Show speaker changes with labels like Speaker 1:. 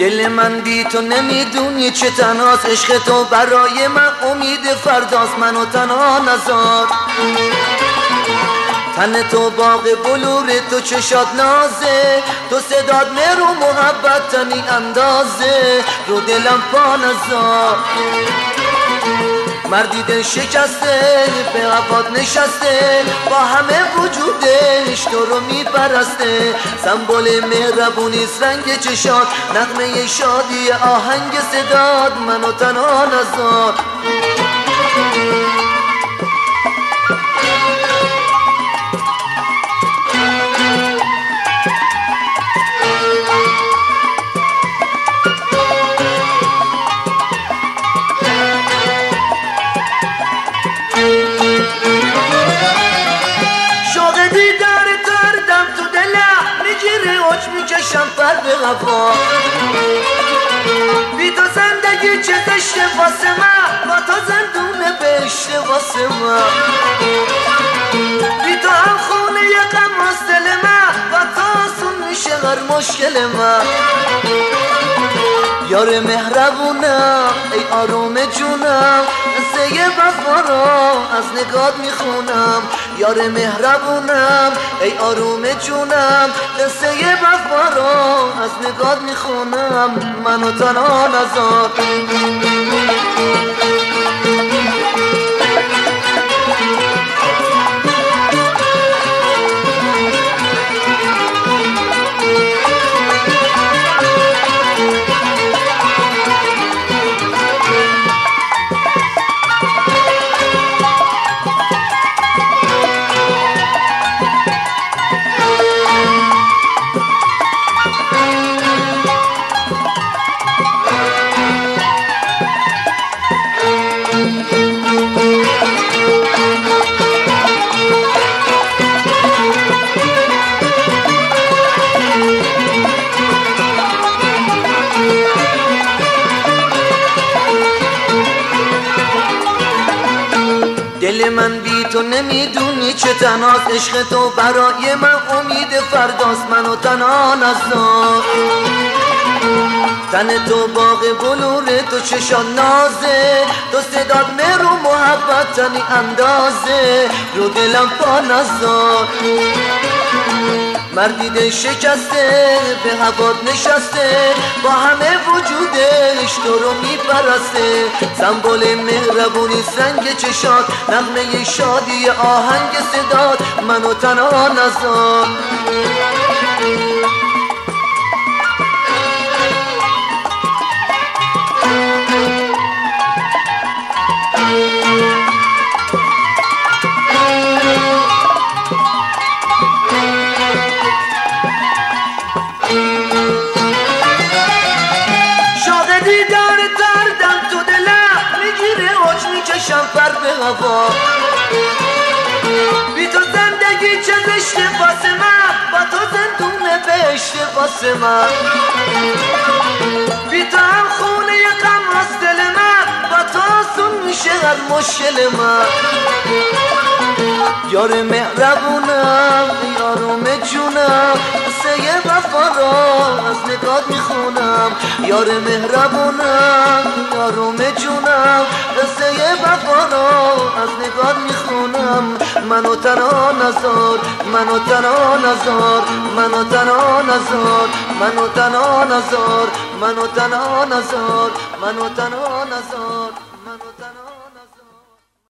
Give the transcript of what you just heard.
Speaker 1: دل من بی تو نمیدونی چه تنهاست، عشق تو برای من امید فرداست، منو تنها نذار. تن تو باغ بلور تو چشات نازه، تو صداد مهر و محبت تنی اندازه، رو دلم پا نذار. مردی دل شکسته به هوات نشسته، با همه وجودش تو رو میپرسته، سمبل مهربونیست رنگ چشات، نغمه شادی آهنگ صداد، منو تنها نذار. میکشم پر به غفا، بی تو زندگی چه زشته واسه من، با تو زندونه بهشته واسه من، بی تو هم خونه یه غم از دل من، با تو آسون میشه هر مشکل من. یار مهربونم ای آروم جونم، قصه وفا را از نگات میخونم. یار مهربونم ای آروم جونم، قصه وفا را از نگات میخونم، منو تنها نذار. دل من بی تو نمیدونی چه تنهاست، عشق تو برای من امید فرداست، منو تنها نذار. تن تو باغ بلور تو چشان نازه، تو صداد مهر و محبت تنی اندازه، رو دلم پا نذار. مردی دل شکسته به هوات نشسته، با همه وجودش تو رو میپرسته، سمبل مهربونیست رنگ چشات، نغمه شادی آهنگ صدات، منو تنها نذار. میکشم پر به غفا، بی تو زندگی چه زشته واسه من، با تو زندونه بهشته واسه من، بی تو هم خونه یه غم از دل من، با تو آسون میشه هر مشکل من. یار مهربونم یارم جونم، قصه وفا را از نگات میخونم. یار مهربونم یارم جونم، قصه وفا را از نگات میخونم، منو تنها نذار، منو تنها نذار، منو تنها نذار، منو تنها نذار، منو تنها نذار، منو تنها نذار، منو تنها